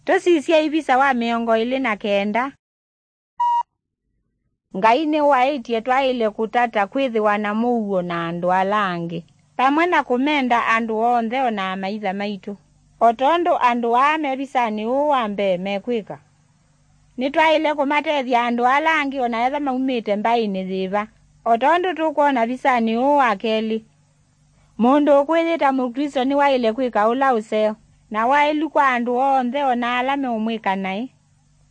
Tosisia ibisa wa miongo ili na kenda. Ngaine waitie twaile kutata kwithi wanamuuo na andu alangi. Pamwe na kumenda andu onthe ona maitha maitu. Otondo andu ame bisani uwambe mekwika. Nitwaile kumatethia andu alangi ona etha maumite mbaini thiva. Otondo tukuona bisani uwakeli. Mundu ukwithita mukristo ni waile kwika ula useo. Na wailu kwa andu onthe ona alame umwika nai.